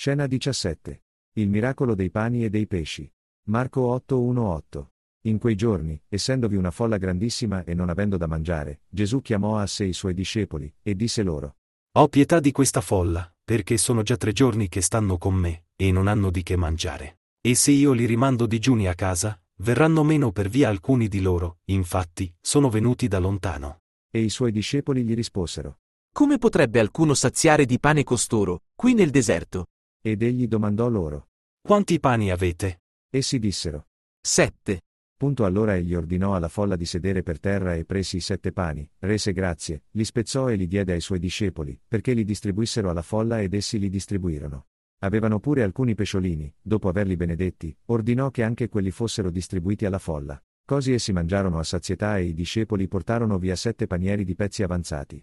Scena 17. Il miracolo dei pani e dei pesci. Marco 8:1-8. In quei giorni, essendovi una folla grandissima e non avendo da mangiare, Gesù chiamò a sé i suoi discepoli, e disse loro: Ho pietà di questa folla, perché sono già 3 giorni che stanno con me, e non hanno di che mangiare. E se io li rimando digiuni a casa, verranno meno per via alcuni di loro, infatti, sono venuti da lontano. E i suoi discepoli gli risposero. Come potrebbe alcuno saziare di pane costoro, qui nel deserto? Ed egli domandò loro. Quanti pani avete? Essi dissero. 7. Allora egli ordinò alla folla di sedere per terra e presi i 7 pani, rese grazie, li spezzò e li diede ai suoi discepoli, perché li distribuissero alla folla ed essi li distribuirono. Avevano pure alcuni pesciolini, dopo averli benedetti, ordinò che anche quelli fossero distribuiti alla folla. Così essi mangiarono a sazietà e i discepoli portarono via 7 panieri di pezzi avanzati.